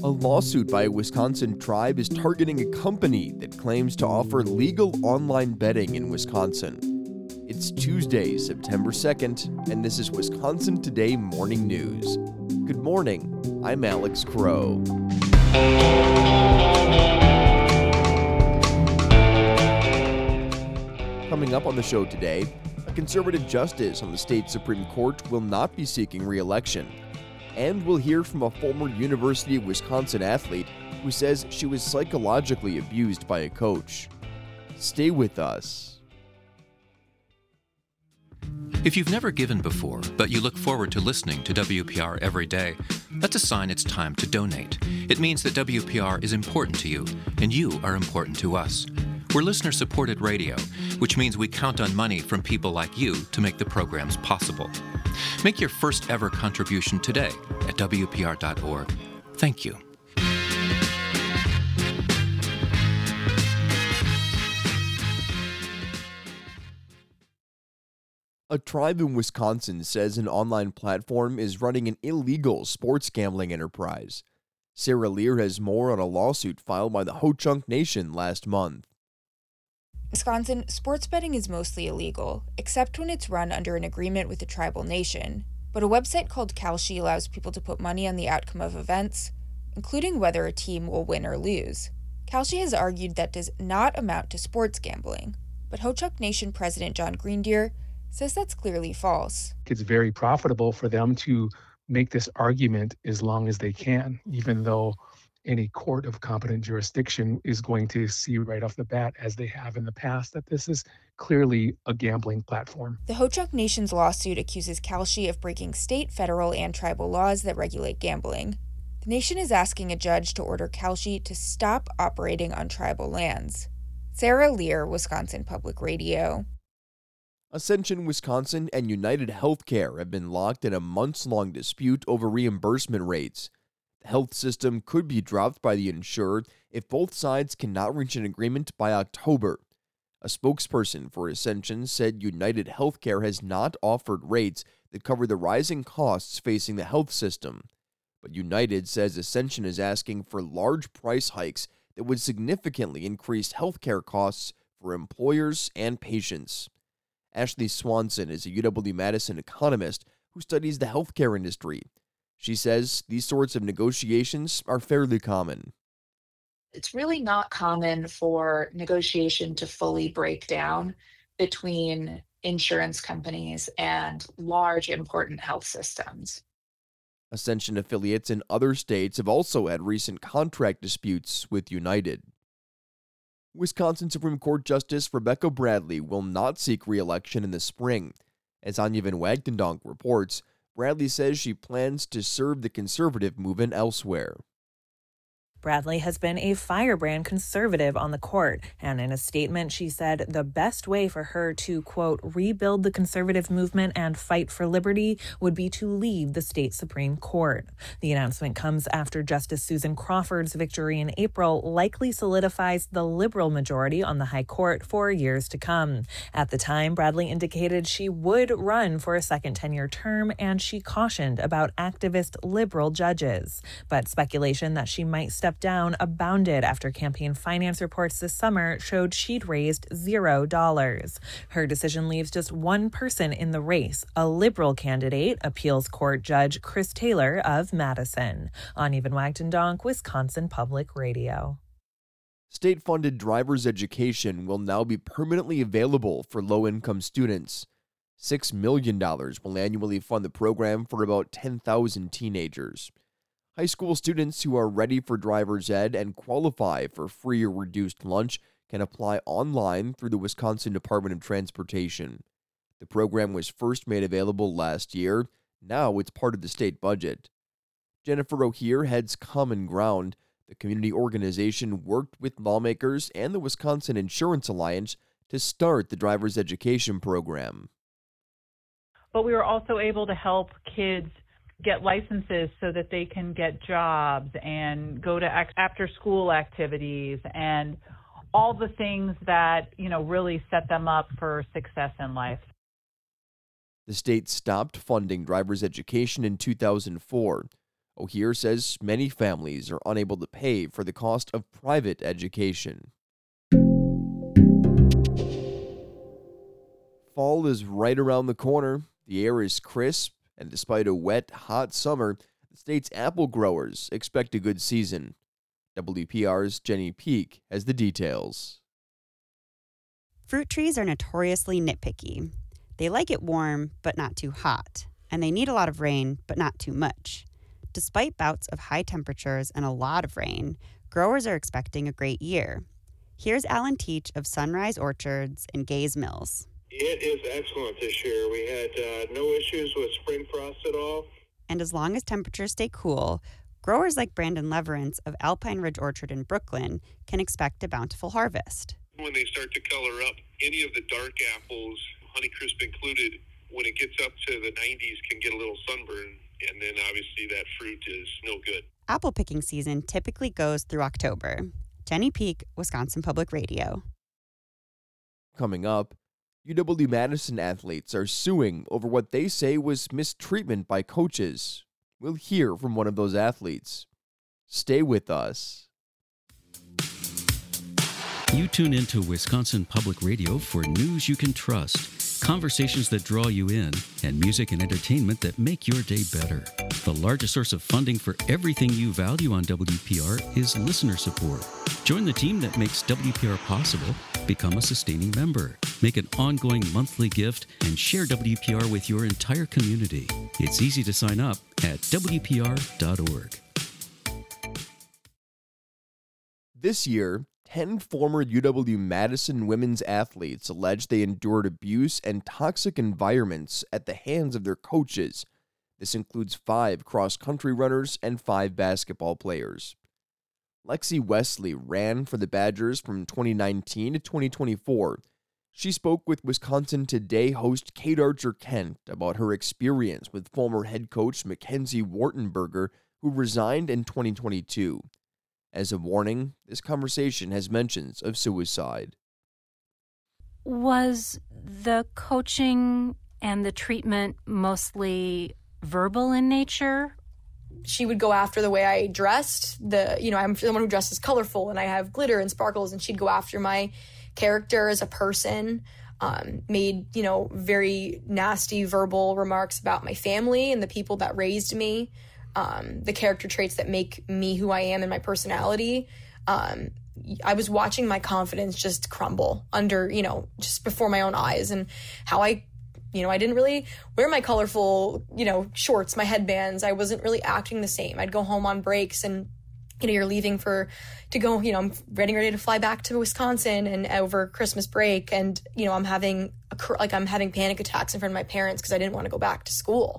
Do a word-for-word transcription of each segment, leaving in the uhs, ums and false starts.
A lawsuit by a Wisconsin tribe is targeting a company that claims to offer legal online betting in Wisconsin. It's Tuesday, September second, and this is Wisconsin Today Morning News. Good morning, I'm Alex Crow. Coming up on the show today, a conservative justice on the state Supreme Court will not be seeking re-election. And we'll hear from a former University of Wisconsin athlete who says she was psychologically abused by a coach. Stay with us. If you've never given before, but you look forward to listening to W P R every day, that's a sign it's time to donate. It means that W P R is important to you, and you are important to us. We're listener-supported radio, which means we count on money from people like you to make the programs possible. Make your first ever contribution today at W P R dot org. Thank you. A tribe in Wisconsin says an online platform is running an illegal sports gambling enterprise. Sarah Lear has more on a lawsuit filed by the Ho-Chunk Nation last month. Wisconsin, sports betting is mostly illegal, except when it's run under an agreement with a tribal nation. But a website called Kalshi allows people to put money on the outcome of events, including whether a team will win or lose. Kalshi has argued that does not amount to sports gambling, but Ho-Chunk Nation President John Greendeer says that's clearly false. It's very profitable for them to make this argument as long as they can, even though any court of competent jurisdiction is going to see right off the bat, as they have in the past, that this is clearly a gambling platform. The Ho-Chunk Nation's lawsuit accuses Kalshi of breaking state, federal, and tribal laws that regulate gambling. The nation is asking a judge to order Kalshi to stop operating on tribal lands. Sarah Lear, Wisconsin Public Radio. Ascension Wisconsin and United Healthcare have been locked in a months-long dispute over reimbursement rates. The health system could be dropped by the insured if both sides cannot reach an agreement by October. A spokesperson for Ascension said United Healthcare has not offered rates that cover the rising costs facing the health system. But United says Ascension is asking for large price hikes that would significantly increase healthcare costs for employers and patients. Ashley Swanson is a U W-Madison economist who studies the healthcare industry. She says these sorts of negotiations are fairly common. It's really not common for negotiation to fully break down between insurance companies and large, important health systems. Ascension affiliates in other states have also had recent contract disputes with United. Wisconsin Supreme Court Justice Rebecca Bradley will not seek re-election in the spring. As Anya Van Wagtendonk reports, Bradley says she plans to serve the conservative movement elsewhere. Bradley has been a firebrand conservative on the court, and in a statement she said the best way for her to, quote, rebuild the conservative movement and fight for liberty would be to leave the state Supreme Court. The announcement comes after Justice Susan Crawford's victory in April likely solidifies the liberal majority on the high court for years to come. At the time, Bradley indicated she would run for a second tenure term, and she cautioned about activist liberal judges. But speculation that she might step down abounded after campaign finance reports this summer showed she'd raised zero dollars. Her decision leaves just one person in the race, a liberal candidate, appeals court judge Chris Taylor of Madison. Anya Van Wagtendonk, Wisconsin Public Radio. State-funded driver's education will now be permanently available for low-income students. six million dollars will annually fund the program for about ten thousand teenagers. High school students who are ready for driver's ed and qualify for free or reduced lunch can apply online through the Wisconsin Department of Transportation. The program was first made available last year. Now it's part of the state budget. Jennifer O'Heir heads Common Ground. The community organization worked with lawmakers and the Wisconsin Insurance Alliance to start the driver's education program. But we were also able to help kids get licenses so that they can get jobs and go to after school activities and all the things that, you know, really set them up for success in life. The state stopped funding driver's education in two thousand four. O'Hear says many families are unable to pay for the cost of private education. Fall is right around the corner. The air is crisp, and despite a wet, hot summer, the state's apple growers expect a good season. W P R's Jenny Peak has the details. Fruit trees are notoriously nitpicky. They like it warm, but not too hot, and they need a lot of rain, but not too much. Despite bouts of high temperatures and a lot of rain, growers are expecting a great year. Here's Alan Teach of Sunrise Orchards in Gaze Mills. It is excellent this year. We had uh, no issues with spring frost at all. And as long as temperatures stay cool, growers like Brandon Leverance of Alpine Ridge Orchard in Brooklyn can expect a bountiful harvest. When they start to color up, any of the dark apples, Honeycrisp included, when it gets up to the nineties, can get a little sunburn, and then obviously that fruit is no good. Apple picking season typically goes through October. Jenny Peak, Wisconsin Public Radio. Coming up, U W-Madison athletes are suing over what they say was mistreatment by coaches. We'll hear from one of those athletes. Stay with us. You tune into Wisconsin Public Radio for news you can trust, conversations that draw you in, and music and entertainment that make your day better. The largest source of funding for everything you value on W P R is listener support. Join the team that makes W P R possible. Become a sustaining member. Make an ongoing monthly gift and share W P R with your entire community. It's easy to sign up at W P R dot org. This year, ten former U W-Madison women's athletes alleged they endured abuse and toxic environments at the hands of their coaches. This includes five cross-country runners and five basketball players. Lexi Wesley ran for the Badgers from twenty nineteen to twenty twenty-four. She spoke with Wisconsin Today host Kate Archer-Kent about her experience with former head coach Mackenzie Wartenberger, who resigned in twenty twenty-two. As a warning, this conversation has mentions of suicide. Was the coaching and the treatment mostly verbal in nature? She would go after the way I dressed. The, you know, I'm someone who dresses colorful and I have glitter and sparkles, and she'd go after my character as a person. Um, made, you know, very nasty verbal remarks about my family and the people that raised me. Um, the character traits that make me who I am and my personality. Um, I was watching my confidence just crumble under, you know, just before my own eyes, and how I, you know, I didn't really wear my colorful, you know, shorts, my headbands. I wasn't really acting the same. I'd go home on breaks and, you know, you're leaving for, to go, you know, I'm getting ready to fly back to Wisconsin and over Christmas break. And, you know, I'm having, a, like I'm having panic attacks in front of my parents because I didn't want to go back to school.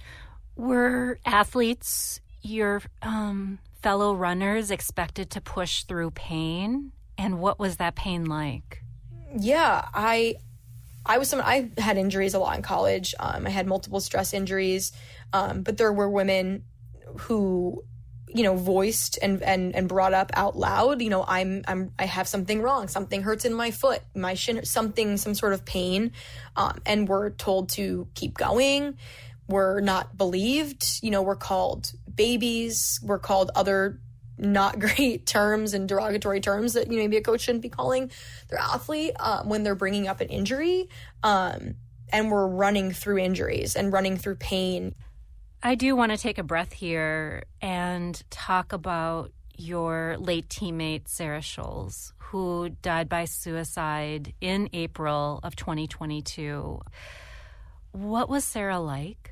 Were athletes, your um, fellow runners, expected to push through pain? And what was that pain like? Yeah, I I was someone, I had injuries a lot in college. Um, I had multiple stress injuries, um, but there were women who, you know, voiced and, and, and brought up out loud, you know, I'm, I'm, I have something wrong. Something hurts in my foot, my shin, something, some sort of pain. Um, and we're told to keep going. We're not believed, you know, we're called babies, we're called other not great terms and derogatory terms that, you know, maybe a coach shouldn't be calling their athlete um, when they're bringing up an injury. Um, and we're running through injuries and running through pain. I do want to take a breath here and talk about your late teammate, Sarah Scholes, who died by suicide in April of twenty twenty-two. What was Sarah like?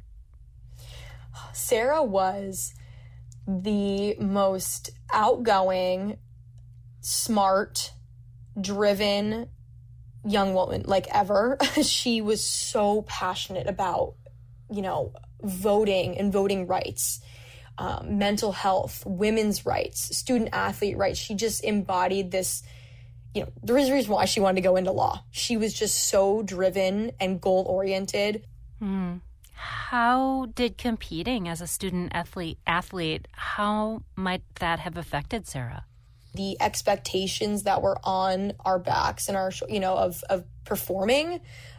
Sarah was the most outgoing, smart, driven young woman like ever. She was so passionate about, you know, voting and voting rights, um, mental health, women's rights, student athlete rights. She just embodied this, you know, there is a reason why she wanted to go into law. She was just so driven and goal oriented. Hmm. How did competing as a student athlete, athlete, how might that have affected Sarah? The expectations that were on our backs and our, you know, of, of performing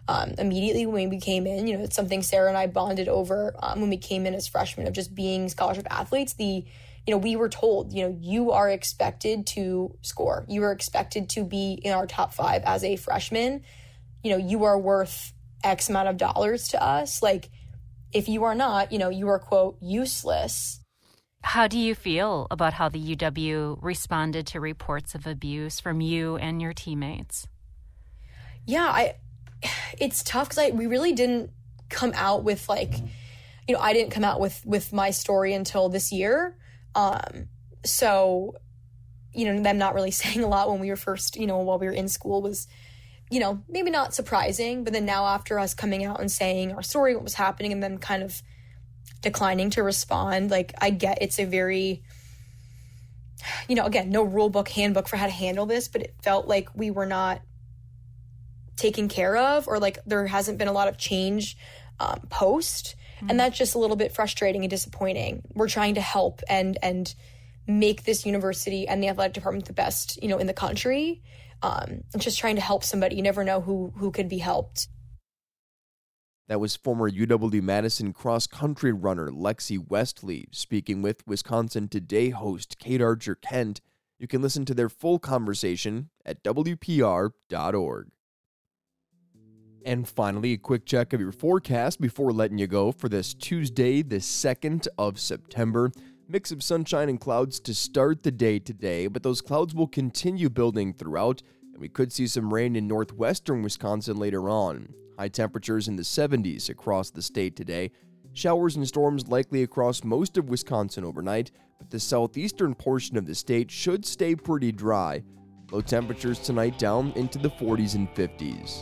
um, immediately when we came in. You know, it's something Sarah and I bonded over um, when we came in as freshmen, of just being scholarship athletes. The, you know, we were told, you know, you are expected to score. You are expected to be in our top five as a freshman. You know, you are worth X amount of dollars to us. Like, if you are not, you know, you are, quote, useless. How do you feel about how the U W responded to reports of abuse from you and your teammates? Yeah, I. It's tough because I we really didn't come out with, like, you know, I didn't come out with with my story until this year. Um, so, you know, them not really saying a lot when we were first, you know, while we were in school was, you know, maybe not surprising. But then now, after us coming out and saying our story, what was happening, and then kind of declining to respond, like, I get it's a very, you know, again, no rule book, handbook for how to handle this, but it felt like we were not taken care of, or like there hasn't been a lot of change um, post. Mm-hmm. And that's just a little bit frustrating and disappointing. We're trying to help and and make this university and the athletic department the best, you know, in the country. Um, and just trying to help somebody. You never know who who could be helped. That was former U W-Madison cross-country runner Lexi Westley speaking with Wisconsin Today host Kate Archer-Kent. You can listen to their full conversation at W P R dot org. And finally, a quick check of your forecast before letting you go for this Tuesday, the second of September. Mix of sunshine and clouds to start the day today, but those clouds will continue building throughout, and we could see some rain in northwestern Wisconsin later on. High temperatures in the seventies across the state today. Showers and storms likely across most of Wisconsin overnight, but the southeastern portion of the state should stay pretty dry. Low temperatures tonight down into the forties and fifties.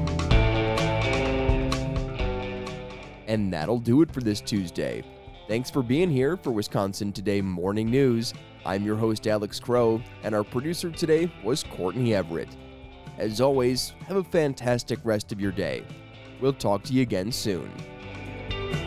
And that'll do it for this Tuesday. Thanks for being here for Wisconsin Today Morning News. I'm your host, Alex Crow, and our producer today was Courtney Everett. As always, have a fantastic rest of your day. We'll talk to you again soon.